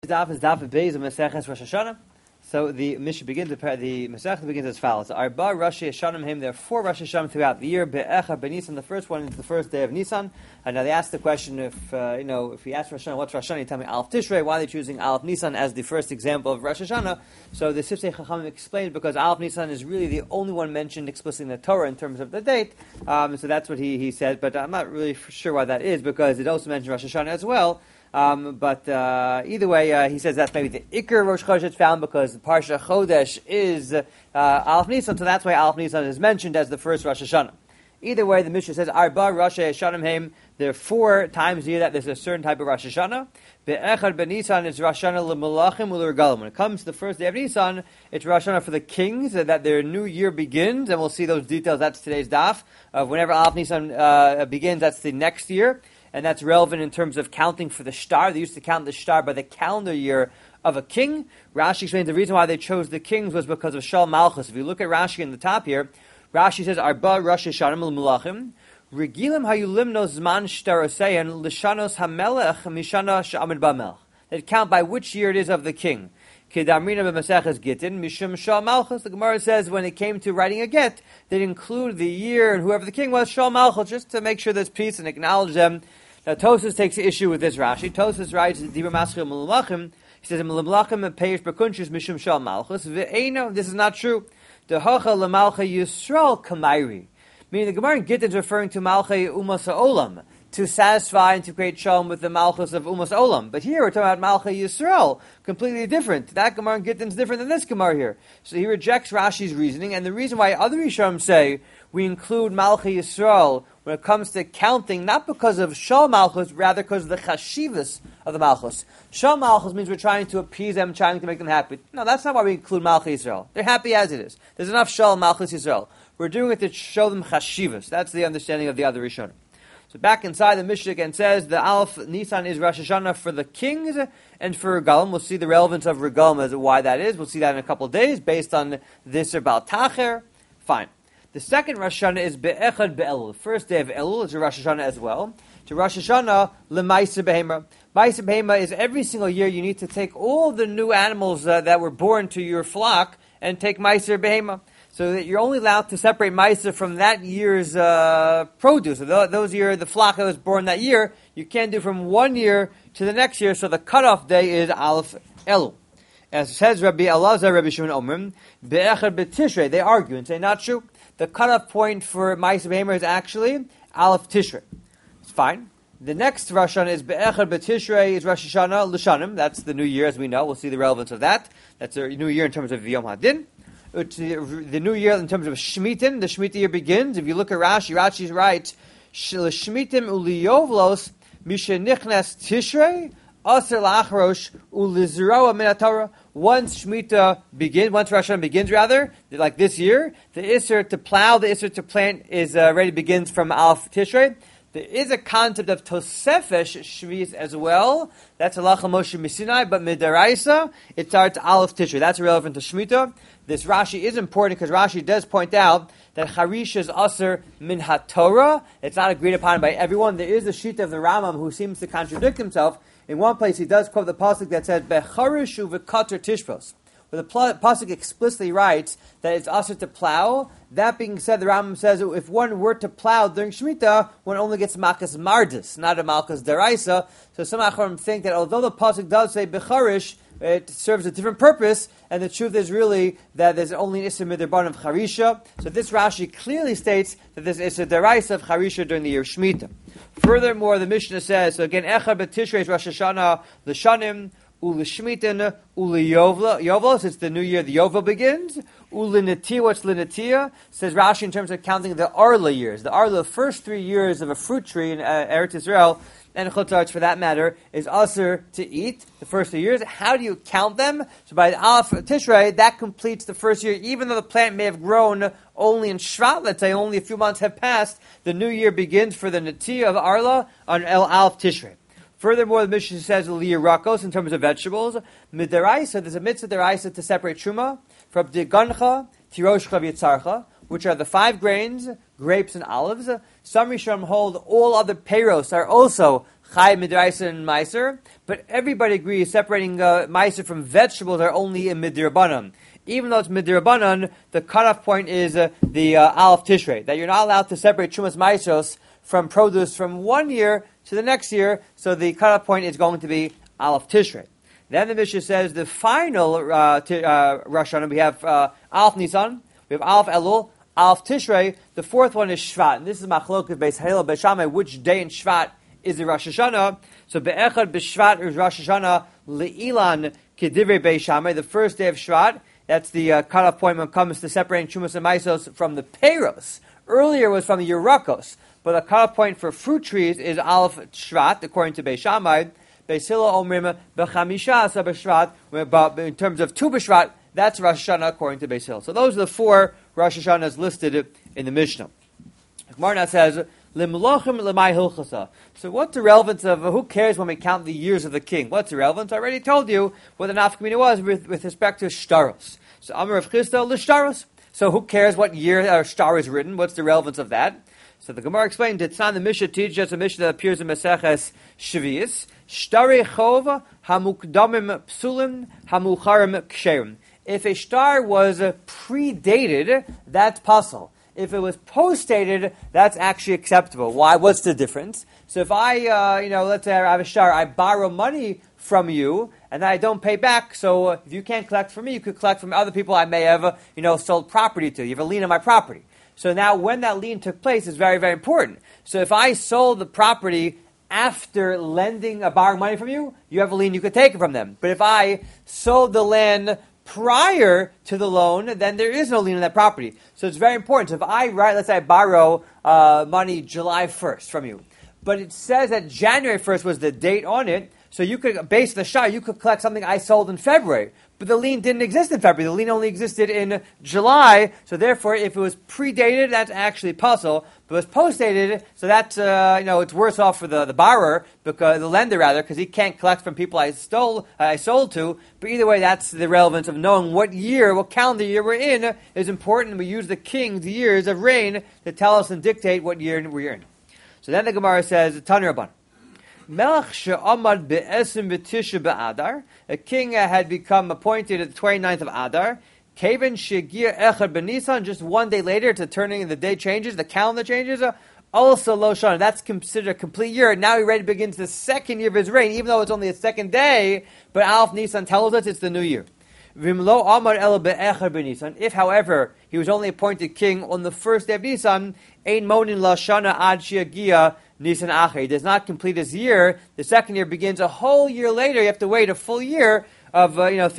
Daf is Daf Beis of Maseches Rosh Hashanah. So the Mishnah begins, the Masechta begins as follows: Arba Rosh Hashanah him. There are 4 Rosh Hashanah throughout the year. Be'echa B'Nisan. The first one is the first day of Nisan. And now they ask the question: if we ask Rosh Hashanah, what's Rosh Hashanah? You tell me Aleph Tishrei. Why are they choosing Aleph Nisan as the first example of Rosh Hashanah? So the Sifsei Chachamim explained because Aleph Nisan is really the only one mentioned explicitly in the Torah in terms of the date. So that's what he said. But I'm not really sure why that is because it also mentioned Rosh Hashanah as well. But either way, he says that's maybe the Iker Rosh Chodesh it's found because the Parsha Chodesh is Aleph Nisan, so that's why Aleph Nisan is mentioned as the first Rosh Hashanah. Either way, the Mishnah says Arba Rosh Hashanah Heim. There are 4 times a year that there's a certain type of Rosh Hashanah. Be'echad B'Nisan is Rosh Hashanah l'Malachim u'Regalim. When it comes to the first day of Nisan, it's Rosh Hashanah for the kings, that their new year begins, and we'll see those details. That's today's daf of whenever Aleph Nisan begins. That's the next year. And that's relevant in terms of counting for the shtar. They used to count the shtar by the calendar year of a king. Rashi explains the reason why they chose the kings was because of Shal Malchus. If you look at Rashi in the top here, Rashi says, Arba Rosh Hashanah l'Malachim, Regilim hayulimnos zman shtaroseyan l'shanos hamelech mishana she'amid ba'melech. They count by which year it is of the king. Kedamrina b'Maseches Gittin mishum Shal Malchus. The Gemara says when it came to writing a get, they'd include the year and whoever the king was, Shal Malchus, just to make sure there's peace and acknowledge them. Now Tosfos takes issue with this Rashi. Tosfos writes Dibur Maschil Malachim. He says Malachim and Peish Berkunshus Mishum Shal Malchus. Ve'eno, this is not true. The Hacha LeMalcha Yisrael Kamairi. Meaning the Gemara in Gittin is referring to Malchei Umas Olam, to satisfy and to create shalom with the Malchus of Umas Olam. But here we're talking about Malchei Yisrael, completely different. That Gemara in Gittin is different than this Gemara here. So he rejects Rashi's reasoning, and the reason why other Rishonim say we include Malchei Yisrael when it comes to counting, not because of Shal Malchus, rather because of the Chashivas of the Malchus. Shal Malchus means we're trying to appease them, trying to make them happy. No, that's not why we include Malchei Yisrael. They're happy as it is. There's enough Shal Malchus Yisrael. We're doing it to show them Chashivas. That's the understanding of the other Rishonim. So back inside the Mishnah again says the Aleph Nisan is Rosh Hashanah for the kings and for Regalim. We'll see the relevance of Regalim as to why that is. We'll see that in a couple of days based on this about Tacher. Fine. The second Rosh Hashanah is Be'echad Be'elul. The first day of Elul is a Rosh Hashanah as well. To Rosh Hashanah, L'Maiser Behema. Maiser Behema is every single year you need to take all the new animals that were born to your flock and take Maiser Behema. So that you're only allowed to separate Maiser from that year's produce. So those year, the flock that was born that year, you can't do from one year to the next year. So the cutoff day is Aleph Elul. As says Rabbi Elazar, Rabbi Shimon Omer, Be'echad B'Tishrei. They argue and say, not true. The cutoff point for Ma'aser Behemer is actually Aleph Tishrei. It's fine. The next Rosh Hashanah is Be'echad B'Tishrei is Rosh Hashanah L'Shanim. That's the new year, as we know. We'll see the relevance of that. That's a new year in terms of Yom HaDin. The new year in terms of Shmitim. The Shemitah year begins. If you look at Rashi, Rashi writes, Shmitim uliyovlos mishenichnes Tishrei aser lachrosh ulizroa min haTorah. Once Shemitah begins, once Rosh Hashanah begins, rather, like this year, the Isser to plow, the Isser to plant is already begins from Aleph Tishrei. There is a concept of Tosefesh Shvis as well. That's Halacha Moshe Misinai, but Midaraisa, it starts Aleph Tishrei. That's relevant to Shemitah. This Rashi is important because Rashi does point out that Charish is Aser Min HaTorah. It's not agreed upon by everyone. There is a sheet of the Rambam who seems to contradict himself. In one place, he does quote the pasuk that says "Becharish u'v'kater tishpos," where the pasuk explicitly writes that it's also to plow. That being said, the Rambam says if one were to plow during Shemitah, one only gets Malchus Mardis, not a Malchus Deraisa. So some Acharim think that although the pasuk does say Becharish, it serves a different purpose, and the truth is really that there's only an Issa Midraban of Charisha. So this Rashi clearly states that there's Issa Deraisa of Charisha during the year of Shemitah. Furthermore, the Mishnah says, so again, Echad B'Tishrei is Rosh Hashanah, L'Shanim, U'L'Shmitin, U'L'Yovlos, it's the new year, the Yovel begins. U'L'Netia, what's L'Netia? Says Rashi in terms of counting the Arla years. The Arla, the first 3 years of a fruit tree in Eretz Israel, and Chutz La'aretz for that matter, is Aser to eat, the first 3 years. How do you count them? So by the Aleph Tishrei, that completes the first year, even though the plant may have grown only in Shvat, let's say only a few months have passed, the new year begins for the Netiyah of Arla on Aleph Tishrei. Furthermore, the Mishnah says Liyirakos in terms of vegetables. Midaraisa, there's a mitzvah deraisa to separate Truma from Digancha, Tiroshcha, V'Yitzarcha, which are the 5 grains, grapes and olives. Some Rishonim hold all other peiros are also Chai Midraisa and Meiser, but everybody agrees separating Meiser from vegetables are only in Midrabanan. Even though it's Midrabanan, the cutoff point is the Aleph Tishrei, that you're not allowed to separate Trumas Meisos from produce from one year to the next year, so the cutoff point is going to be Aleph Tishrei. Then the Mishnah says the final Rosh Hashanah, we have Aleph Nisan, we have Aleph Elul, Aleph Tishrei, the fourth one is Shvat. And this is Machlokas Beis Hillel Beis Shammai, which day in Shvat is the Rosh Hashanah. So Be'echad B'Shvat is Rosh Hashanah, Le'ilan Kedivrei Beis Shammai, the first day of Shvat. That's the cutoff point when it comes to separating Trumas and Maisos from the Peiros. Earlier was from the Yerakos, but the cutoff point for fruit trees is Aleph Shvat, according to Beis Shammai. Beis Hillel Omrim B'Chamisha Asa B'Shvat, but in terms of Tu B'Shvat, that's Rosh Hashanah according to Beis Hillel. So those are the four Rosh Hashanahs listed in the Mishnah. Gemara now says, Limlochim Lemai Hilchasa. So what's the relevance of, who cares when we count the years of the king? What's the relevance? I already told you what the nafkamina was with respect to Shtaros. So Amar of Chisda L'Shtaros. So who cares what year Shtar is written? What's the relevance of that? So the Gemara explained, it's not the Mishnah teaches us a Mishnah that appears in Maseches Shvius. Shtare Chov Hamukdamim Psulim Hamucharim Ksherim. If a star was predated, that's puzzle. If it was post-dated, that's actually acceptable. Why? What's the difference? So if I, let's say I have a star, I borrow money from you, and I don't pay back, so if you can't collect from me, you could collect from other people I may have, sold property to. You have a lien on my property. So now when that lien took place is very, very important. So if I sold the property after borrowing money from you, you have a lien, you could take it from them. But if I sold the land prior to the loan, then there is no lien on that property. So it's very important. So if let's say I borrow money July 1st from you, but it says that January 1st was the date on it, so you could, based on the shah, you could collect something I sold in February. But the lien didn't exist in February. The lien only existed in July. So therefore, if it was predated, that's actually puzzle. But it was post-dated, so that's, it's worse off for the borrower, because the lender rather, because he can't collect from people I sold to. But either way, that's the relevance of knowing what calendar year we're in is important. We use the king's years of reign to tell us and dictate what year we're in. So then the Gemara says, Tanu Rabban. Melech she'amad be'esim v'tisha be'adar. A king had become appointed at the 29th of Adar. Kaven she'gia echad b'Nisan. Just one day later, to turning the day changes, the calendar changes. Also lo shana. That's considered a complete year. Now he ready begins the second year of his reign, even though it's only the second day. But Aleph Nisan tells us it's the new year. V'imlo amar ela be'echad b'Nisan. If, however, he was only appointed king on the first day of Nisan, ein monin la shana ad she'gia Nisan Acher. He does not complete his year. The second year begins a whole year later. You have to wait a full year of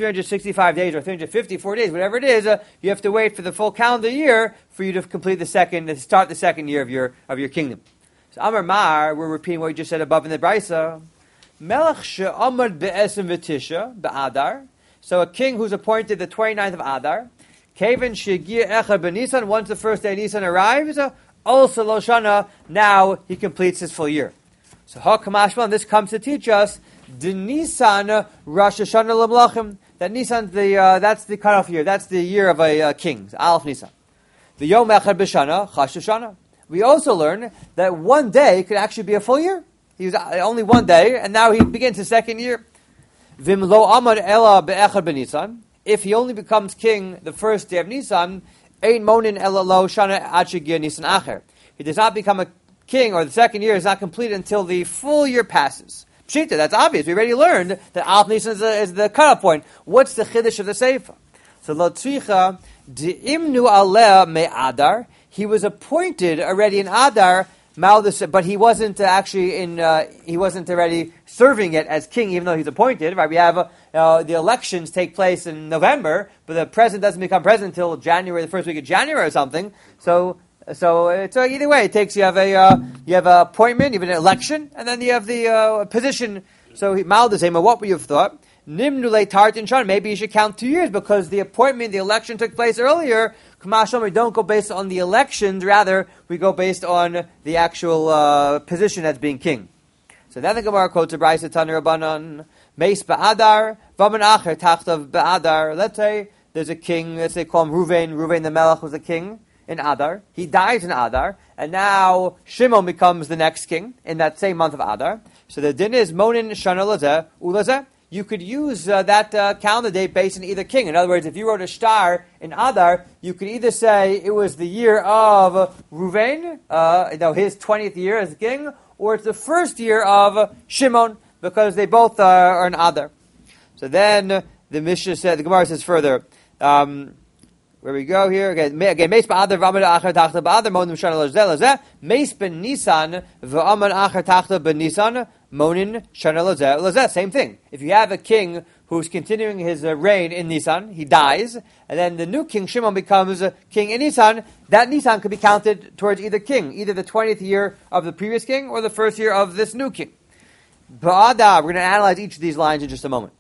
365 days or 354 days, whatever it is. You have to wait for the full calendar year for you to start the second year of your kingdom. So Amar Mar, we're repeating what we just said above in the Brisa. Melech she'amad be'esim v'tisha be'adar. So a king who's appointed the 29th of Adar. Kaven she'gia echad b'Nisan. Once the first day of Nisan arrives, also Loshana, now he completes his full year. So Hakamashman, this comes to teach us the Nisan Rosh Hashanah Lemlachim. That Nisan, that's the cutoff year. That's the year of a king. Aleph Nisan. The Yom Echad B'Shana Chash Shoshana. We also learn that one day could actually be a full year. He was only one day, and now he begins his second year. Vim Lo Amad Ela Be'echad B'Nisan. If he only becomes king the first day of Nisan, Ein monin ela lo shana ad shegia Nisan Acher. He does not become a king, or the second year is not completed until the full year passes. Pshita, that's obvious. We already learned that Aleph Nisan is the cutoff point. What's the chiddush of the Sefer? So lo tzricha de'imnu aleh me Adar. He was appointed already in Adar, but he wasn't he wasn't already serving it as king, even though he's appointed. Right? We have the elections take place in November, but the president doesn't become president until January, the first week of January or something. So either way, it takes you have an appointment, you have an election, and then you have the position. So Maldazema, what would you have thought? Nimnule Tartin Shan. Maybe you should count 2 years because the appointment, the election took place earlier. Kamashom, we don't go based on the elections, rather we go based on the actual position as being king. So then the Gemara quotes a Brisa Tanu Rabbanan, Meis Ba'adar, Vaman Acher Tachtav Ba'adar. Let's say there's a king, let's say call him Ruvain. Ruvain the Melech was a king in Adar. He dies in Adar, and now Shimon becomes the next king in that same month of Adar. So the din is Monin Shana Lazeh Ulazeh. You could use that calendar date based on either king. In other words, if you wrote a star in Adar, you could either say it was the year of Ruvain, his 20th year as king, or it's the first year of Shimon, because they both are in Adar. So then the Mishnah said, the Gemara says further, where we go here again. Meis ba'adar v'aman achar tachta ba'adar monim shana lazeh lazeh. Meis ben Nisan v'aman achar tachta ben Nisan monin shana lazeh lazeh. Same thing. If you have a king who's continuing his reign in Nisan, he dies, and then the new king Shimon becomes king in Nisan. That Nisan could be counted towards either king, either the 20th year of the previous king or the first year of this new king. Ba'adar. We're going to analyze each of these lines in just a moment.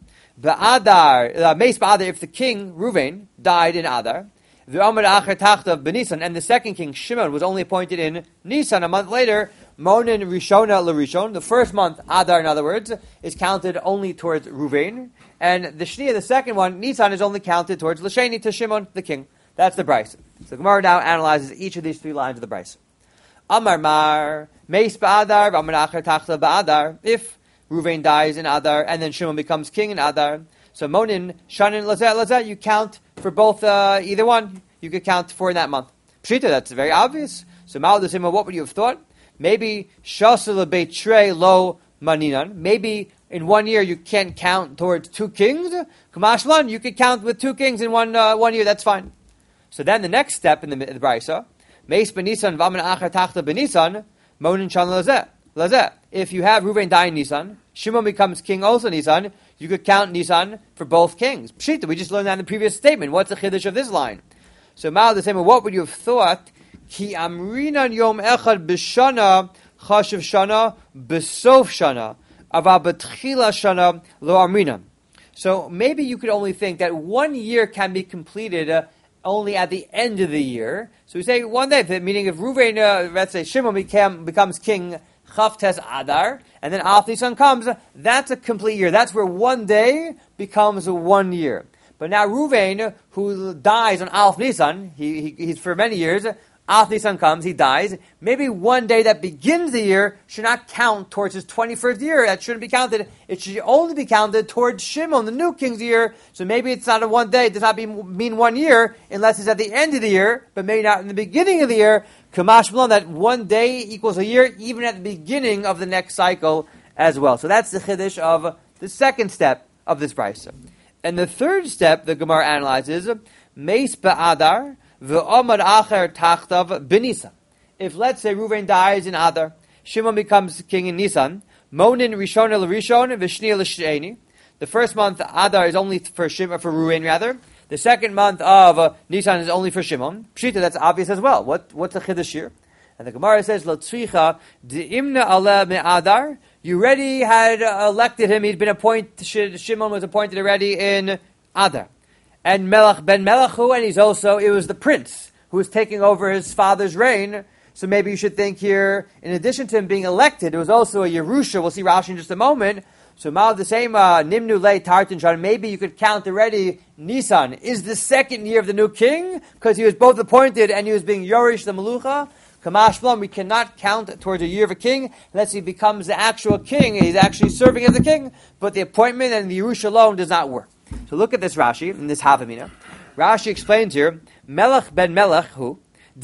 Ba'adar, Meis ba'adar, if the king, Ruvain, died in Adar, v'amad achar tachta b'Nisan, and the second king, Shimon, was only appointed in Nisan a month later, Monin Rishona l'Rishon, the first month, Adar in other words, is counted only towards Ruvain, and the Shniya, the second one, Nisan, is only counted towards L'Sheni, to Shimon, the king. That's the Bryce. So Gemara now analyzes each of these three lines of the Bryce. Amar Mar, Meis ba'adar, v'amad achar tachta ba'adar, if Ruvain dies in Adar, and then Shimon becomes king in Adar. So Monin, Shanin, Lazeh, you count for both, either one. You could count for in that month. Pshita, that's very obvious. So Ma'al, what would you have thought? Maybe Shasel Beitrei Lo Maninan. Maybe in 1 year you can't count towards two kings. Kamashlan, you could count with two kings in one year. That's fine. So then the next step in the Brisa, Meis Benisan V'aman Achar Tachta Benisan Monin Shanin Lazeh. If you have Ruvain die in Nisan, Shimon becomes king also in Nisan, you could count Nisan for both kings. Pshita, we just learned that in the previous statement. What's the chiddush of this line? So Ma'al the same, what would you have thought? Ki amrinan yom echad b'shana chashav shana b'sof shana ava b'tchila shana lo amrinan. So maybe you could only think that 1 year can be completed only at the end of the year. So we say one day, meaning if Ruvain, let's say Shimon becomes king Chavtes Adar, and then Alf Nisan comes, that's a complete year. That's where 1 day becomes 1 year. But now Ruvain, who dies on Alf Nisan, he's for many years, Alf Nisan comes, he dies. Maybe 1 day that begins the year should not count towards his 21st year. That shouldn't be counted. It should only be counted towards Shimon, the new king's year. So maybe it's not a 1 day. It does not mean 1 year, unless it's at the end of the year, but maybe not in the beginning of the year. Kamash Malon, that 1 day equals a year, even at the beginning of the next cycle as well. So that's the chiddush of the second step of this brisa. And the third step the Gemara analyzes, Meis ba'adar v'omad acher tachtav b'Nisan. If, let's say, Ruvain dies in Adar, Shimon becomes king in Nisan, Monin Rishon l'Rishon v'Shni l'Sheni. The first month Adar is only for Ruvain rather. The second month of Nisan is only for Shimon. Pshita, that's obvious as well. What's the chiddush here? And the Gemara says, "Lo tzricha de'imna ale me'adar." You already had elected him. He'd been appointed. Shimon was appointed already in Adar, and Melech ben Melechu, and it was the prince who was taking over his father's reign. So maybe you should think here, in addition to him being elected, it was also a Yerusha. We'll see Rashi in just a moment. So Mal the same Nimnu Le Tartan Shan. Maybe you could count already. Nisan is the second year of the new king because he was both appointed and he was being Yorish the Melucha. Kamash Blom, we cannot count towards a year of a king unless he becomes the actual king. He's actually serving as the king, but the appointment and the Yerusha alone does not work. So look at this Rashi in this Havamina. Rashi explains here, Melech ben Melech who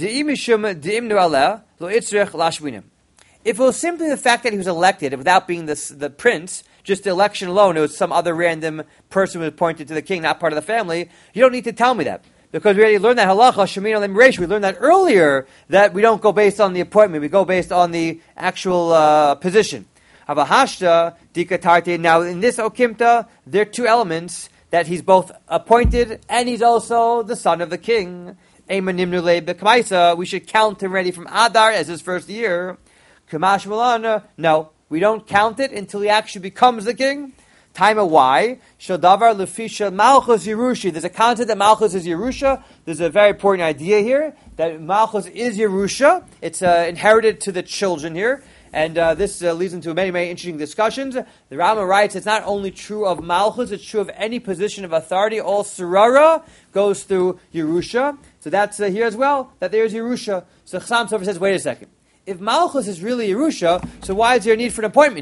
de'imnu aleh lo itzrich lashvinim. If it was simply the fact that he was elected without being the prince, just the election alone, it was some other random person who was appointed to the king, not part of the family, you don't need to tell me that. Because we already learned that halacha, shemin alim reish, we learned that earlier, that we don't go based on the appointment, we go based on the actual position. Havahashta, dikatarte, now in this okimta, there are two elements, that he's both appointed and he's also the son of the king. We should count him ready from Adar as his first year. Kamash Malana, no, we don't count it until he actually becomes the king. Time of why? Shadavar Lefisha Malchus Yerusha. There's a concept that Malchus is Yerusha. There's a very important idea here that Malchus is Yerusha. It's inherited to the children here. And this leads into many, many interesting discussions. The Rama writes, it's not only true of Malchus, it's true of any position of authority. All Sarara goes through Yerusha. So that's here as well, that there's Yerusha. So Chassam Sofer says, wait a second. If Malchus is really Yerusha, so why is there a need for an appointment here?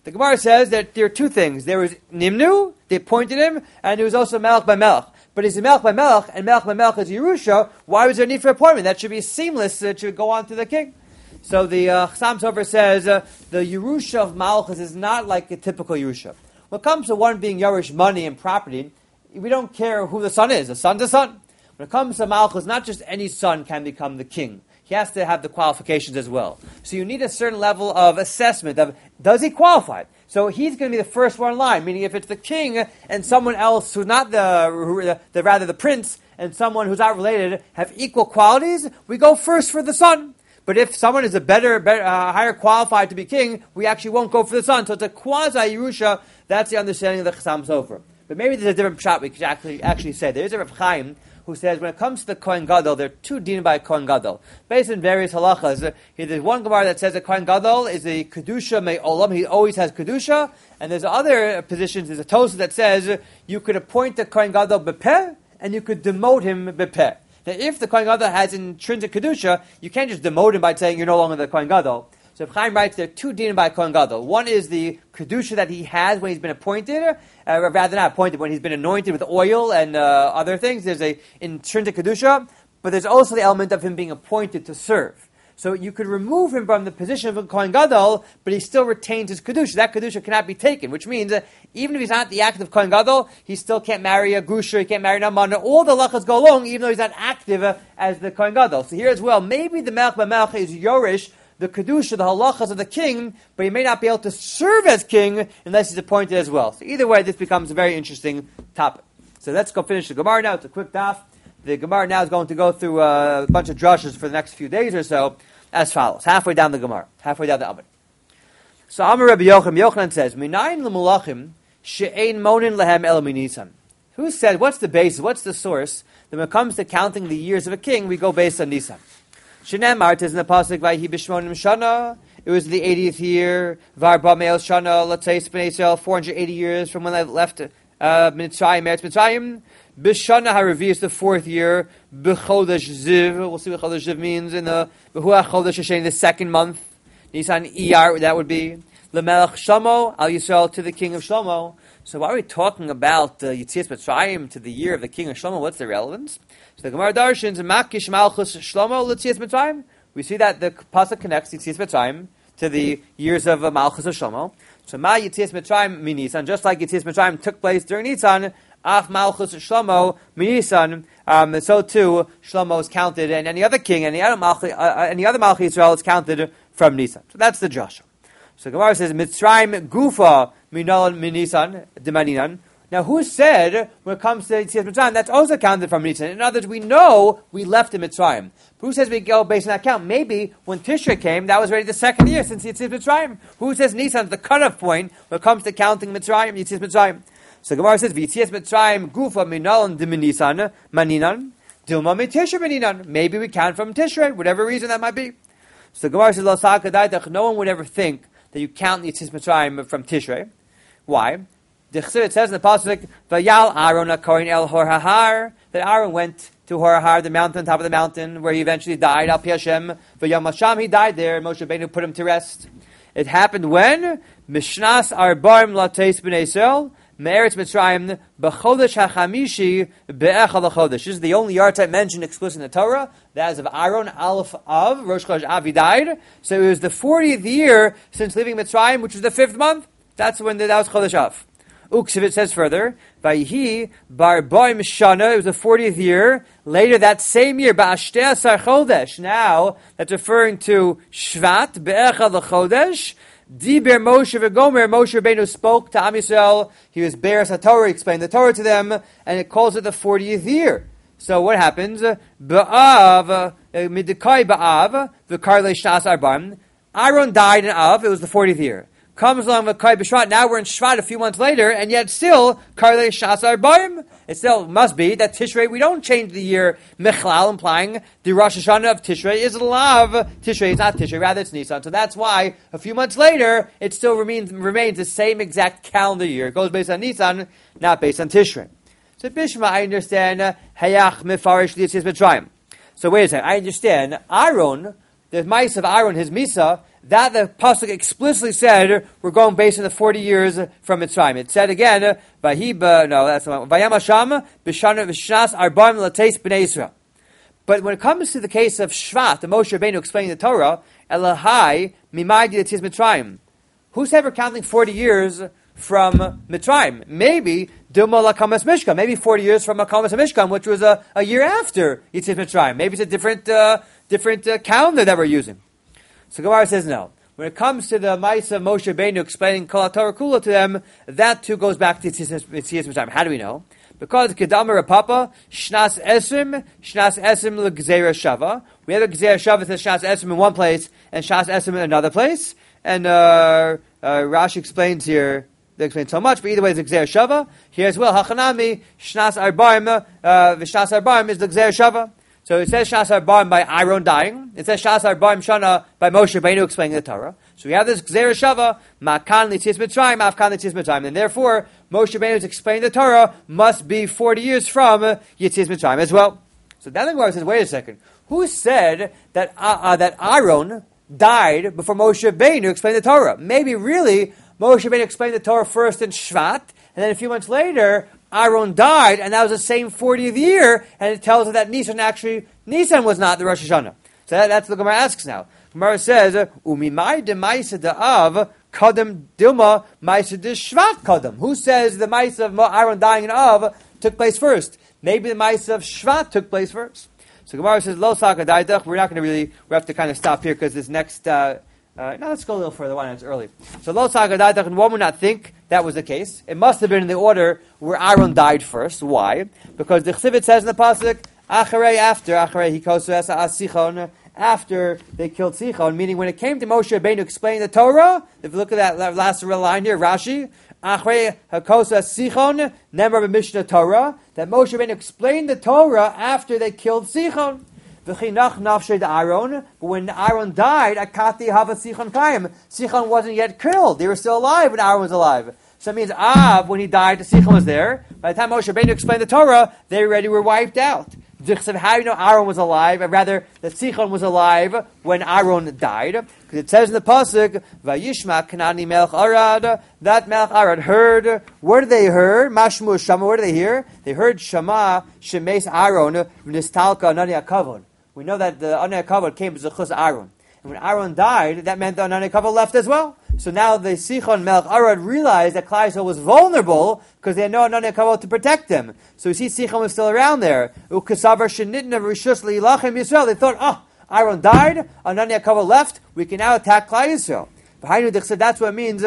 The Gemara says that there are two things. There was Nimnu, they appointed him, and there was also Melech by Melech. But he's a Melech by Melech, and Melech by Melech is Yerusha. Why was there a need for appointment? That should be seamless. It should go on to the king. So the Chassam Sofer says the Yerusha of Malchus is not like a typical Yerusha. When it comes to one being Yerush money and property, we don't care who the son is. A son's a son. When it comes to Malchus, not just any son can become the king. He has to have the qualifications as well. So you need a certain level of assessment of, does he qualify? So he's going to be the first one in line, meaning if it's the king and someone else who's not rather the prince and someone who's not related have equal qualities, we go first for the son. But if someone is a higher qualified to be king, we actually won't go for the son. So it's a quasi-Yerusha. That's the understanding of the Chassam Sofer. But maybe there's a different shot we could actually say. There's a Rav Chaim who says when it comes to the Kohen Gadol, there are two din by Kohen Gadol. Based on various halachas, there's one Gemara that says that Kohen Gadol is a Kedusha Me'olam. He always has Kedusha. And there's other positions, there's a Tosafos that says you could appoint the Kohen Gadol Bepeh and you could demote him Bepeh. Now if the Kohen Gadol has intrinsic Kedusha, you can't just demote him by saying you're no longer the Kohen Gadol. So Chaim writes there are two din by Kohen Gadol. One is the Kedusha that he has when he's been appointed, rather not appointed, when he's been anointed with oil and other things. There's a intrinsic Kedusha, but there's also the element of him being appointed to serve. So you could remove him from the position of a Kohen Gadol, but he still retains his Kedusha. That Kedusha cannot be taken, which means even if he's not the active Kohen Gadol, he still can't marry a Grusha, he can't marry an Amana. All the lachas go along, even though he's not active as the Kohen Gadol. So here as well, maybe the Melech B'Melech is Yorish, the Kedusha, the halachas of the king, but he may not be able to serve as king unless he's appointed as well. So either way, this becomes a very interesting topic. So let's go finish the Gemara now. It's a quick daf. The Gemara now is going to go through a bunch of drushes for the next few days or so, as follows. Halfway down the Gemara, halfway down the Amud. So Amar Rabbi Yochanan says, Minayin l'mulachim she'ein monin lehem el minisan. Who said, what's the basis, what's the source, that when it comes to counting the years of a king, we go based on Nisan? Shenamar, it is in the pasuk, Vayhi b'shmonim shana, it was the 80th year, Varba me'el shana, let's say, Bnei Yisrael, 480 years from when they left Mitzrayim, Eretz Mitzrayim. B'shana haravi is the 4th year, B'chodesh ziv, we'll see what Chodesh ziv means, in the B'huach Chodesh Hashem, the 2nd month, Nisan Iyar, that would be, L'melech Shlomo, Al Yisrael, to the king of Shlomo. So why are we talking about Yetzias Mitzrayim to the year of the king of Shlomo? What's the relevance? So the Gemara Darshins, Makish Malchus Shlomo L'Yetzias Mitzrayim. We see that the pasuk connects Yetzias Mitzrayim to the years of Malchus of Shlomo. So Ma Yetzias Mitzrayim Minisan, just like Yetzias Mitzrayim took place during Nisan, Af Malchus Shlomo Minisan, so too Shlomo is counted, and any other king, any other Malchi Yisrael is counted from Nisan. So that's the Joshua. So Gemara says Mitzrayim Gufa Minolan Minisan Demaninan. Now, who said when it comes to Yetzias Mitzrayim that's also counted from Nisan? In other words, we know we left in Mitzrayim. But who says we go based on that count? Maybe when Tishrei came, that was already the 2nd year since Yetzias Mitzrayim. Who says Nisan is the cutoff point when it comes to counting Mitzrayim, Yetzias Mitzrayim? So Gemara says Yetzias Mitzrayim Gufa Minolan Demanisan Maninan Dilma Mitishrei Maninan. Maybe we count from Tishrei, whatever reason that might be. So Gemara says Lo Sakadaitach. No one would ever think that you count Yetzias Mitzrayim from Tishrei. Why? It says in the pasuk, "Vayal Aaron HaKohen el Hor HaHar," that Aaron went to Hor HaHar, the mountain, top of the mountain, where he eventually died. Al Pi Hashem, Vayam Hasham, he died there. Moshe Rabbeinu put him to rest. It happened when Mishnas Arbaim Lateis Bnei Yisrael Me'eretz Mitzrayim B'Chodesh HaChamishi Be'echal HaChodesh. This is the only yard type mentioned explicitly in the Torah. That is of Aaron, Aleph of Rosh Chodesh Av. He died. So it was the 40th year since leaving Mitzrayim, which was the 5th month. That's when that was Chodesh Av. Uksivit says further, Vayhi bar boim shana, it was the 40th year. Later that same year, ba'ashtei asar chodesh. Now, that's referring to Shvat, be'echad l'chodesh. Diber Moshe v'gomer, Moshe Rabbeinu spoke to Am Yisrael. He was Be'er HaTorah, he explained the Torah to them, and it calls it the 40th year. So what happens? Ba'av, midikai ba'av, v'kar le'shnas arbam. Aaron died in Av, it was the 40th year. Comes along with Kai B'Shvat. Now we're in Shvat a few months later, and yet still Karle Shas Arbaim. It still must be that Tishrei. We don't change the year Mechlal, implying the Rosh Hashanah of Tishrei is Lav. Tishrei is not Tishrei, rather it's Nisan. So that's why a few months later it still remains the same exact calendar year. It goes based on Nisan, not based on Tishrei. So Bishma, I understand Hayach Mefarish Yetzias Mitzrayim. So wait a second. I understand Aaron. The mice of Aaron, his Misa, That the pasuk explicitly said we're going based on the 40 years from Mitzrayim. It said again, Vahiba, no, that's the one. Vayam Hashem b'shana v'shnas arba'im l'teis b'nei Yisrael. But when it comes to the case of Shvat, the Moshe Rabbeinu explaining the Torah, Elahai mimaydi l'tiz Mitzrayim. Who's ever counting 40 years from Mitzrayim? Maybe Dilma Lakamas Mishkan. Maybe 40 years from Akamas Mishkan, which was a year after Yitzhak Mitzrayim. Maybe it's a different calendar that we're using. So Gemara says no. When it comes to the Ma'aseh of Moshe Rabbeinu explaining Kol HaTorah Kula to them, that too goes back to Yitzhak Mitzrayim. How do we know? Because Kedama Rapapa, Shnas Esrim L'Gzeira Shava. We have a Gzeira Shava that says Shnas Esrim in one place and Shnas Esrim in another place. And Rashi explains here, they explain so much, but either way it's a Gzeira Shava. Here as well, Hachanami, Shnas Arbaim, V'Shnas Arbaim is the Gzeira Shava. So it says Shnas Arbaim by Aaron dying. It says Shnas Arbaim Shana by Moshe Rabbeinu explaining the Torah. So we have this Gzeira Shava, Ma'kan L'Tzias Mitzrayim, Afkan L'Tzias Mitzrayim. And therefore, Moshe Rabbeinu explaining the Torah must be 40 years from Yitzias Mitzrayim as well. So then the Gemara says, wait a second. Who said that Aaron died before Moshe Rabbeinu explained the Torah? Maybe really Moshe Rabbeinu explained the Torah first in Shvat, and then a few months later, Aaron died, and that was the same 40th year, and it tells us that Nisan was not the Rosh Hashanah. So that's what the Gemara asks now. Gemara says, Umimai de Maisa de Av, Kadam Dilma, Maisa de Shvat Kadam. Who says the Maisa of Aaron dying in Av took place first? Maybe the Maisa of Shvat took place first. So Gemara says, Lo Saka Daidach. We're not going to we have to kind of stop here because this next, let's go a little further. Why not? It's early. So Lo Saka Daidach, and one would not think that was the case. It must have been in the order where Aaron died first. Why? Because the Chsivit says in the pasuk, Acharei Hikosu Esa Sichon, after they killed Sichon, meaning when it came to Moshe Rabbeinu explaining the Torah, if you look at that last line here, Rashi, Acharei Hikosu Sichon, Nemar Mishnah Torah, that Moshe Rabbeinu explained the Torah after they killed Sichon. But when Aaron died, Akati Hava Sichon Kayim, Sichon wasn't yet killed. They were still alive when Aaron was alive. So it means when he died, Sichon was there. By the time Moshe Rabbeinu explained the Torah, they already were wiped out. How do you know Aaron was alive? Or rather, that Sichon was alive when Aaron died. Because it says in the pasuk, Vayishma Kanani Melech Arad, that Melech Arad heard. What did they hear? Mashmu Shama, what did they hear? They heard Shama, Shemes Aaron, Nistalka Anani Akavon. We know that the Anani Akavon came as a Chus Aaron. And when Aaron died, that meant the Anani Akavon left as well. So now the Sichon Melech Arad realized that Klal Yisrael was vulnerable because they had no Anani Akavon to protect them. So you see Sichon was still around there. They thought, Aaron died, Anani Akavon left, we can now attack Klal Yisrael. That's what it means.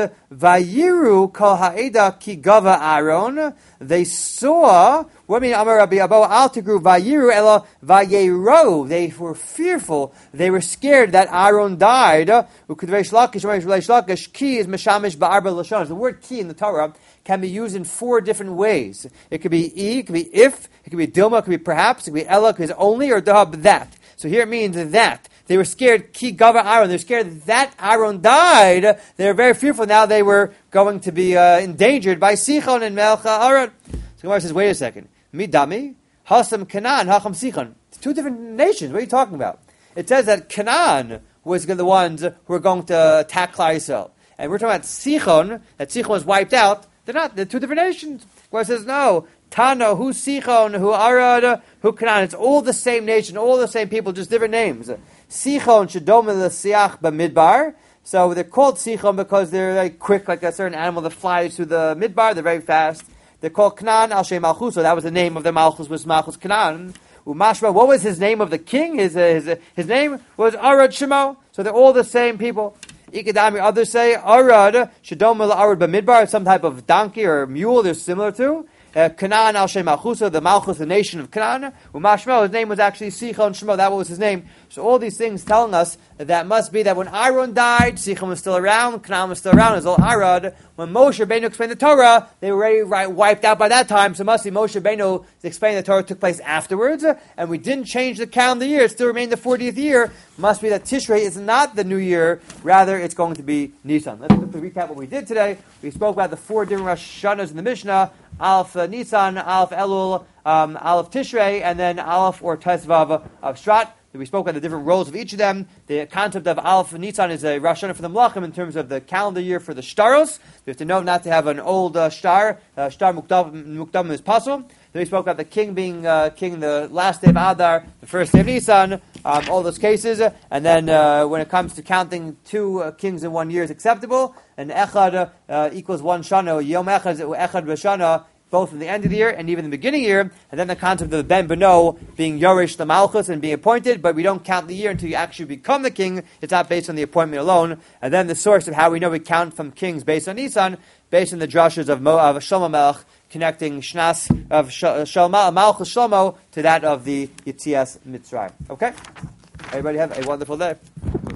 Vayiru kol ha'eda ki gava Aaron. They saw. What mean? Amar Rabbi Abo al tigru vayiru ela vayero. They were fearful. They were scared that Aaron died. Ukudvei shlakish ki is meshamish ba'arba lashon. The word ki in the Torah can be used in 4 different ways. It could be it could be if, it could be dilma, it could be perhaps, it could be ella, it could be only, or dahab that. So here it means that. They were scared, ki gava Aaron. They were scared that Aaron died. They were very fearful. Now they were going to be endangered by Sichon and Melech Aaron. So Gemara says, wait a second. Midami, Hasam Canaan, Hacham Sichon. It's 2 different nations. What are you talking about? It says that Canaan was the ones who were going to attack Klal Yisrael. And we're talking about Sichon, that Sichon was wiped out. They're 2 different nations. Gemara says, no. Tano, who Sichon, who Arad, who Canaan. It's all the same nation, all the same people, just different names. Sichon shedom l'siach b'midbar. So they're called Sichon because they're like quick, like a certain animal that flies through the midbar. They're very fast. They're called Canaan al Shem Malchus. So that was the name of the Malchus, was Malchus Canaan. Umashma, what was his name of the king? His name was Arad Shemo. So they're all the same people. Ikadami, others say Arad shedom l'Arad b'midbar, some type of donkey or mule they're similar to. Canaan al Shem Malchusa, the Malchus, the nation of Canaan. Umashmo, his name was actually Sichon Shemo, that was his name. So all these things telling us that must be that when Aaron died, Sichon was still around, Canaan was still around, it was all Arad. When Moshe Rabbeinu explained the Torah, they were already wiped out by that time, so it must be Moshe Rabbeinu explaining the Torah took place afterwards, and we didn't change the calendar year, it still remained the 40th year. Must be that Tishrei is not the new year, rather it's going to be Nisan. Let's quickly recap what we did today. We spoke about the 4 different Rosh Hashanahs in the Mishnah, Aleph Nisan, Aleph Elul, Aleph Tishrei, and then Aleph or Tesvav of Shvat. We spoke about the different roles of each of them. The concept of Aleph Nisan is a Rosh Hashanah for the Melachim in terms of the calendar year for the shtaros. We have to know not to have an old shtar. Shtar mukdam is possible. Then we spoke about the king being king the last day of Adar, the first day of Nisan, all those cases. And then when it comes to counting two kings in 1 year is acceptable. And Echad equals one Shana. Yom Echad B'Shana, both in the end of the year and even the beginning of the year, and then the concept of the Ben Beno being Yorish the Malchus and being appointed, but we don't count the year until you actually become the king. It's not based on the appointment alone. And then the source of how we know we count from kings based on Nisan, based on the drushes of Shlomo Melech, connecting Shnas of Malchus Shlomo to that of the Yitzias Mitzrayim. Okay? Everybody have a wonderful day.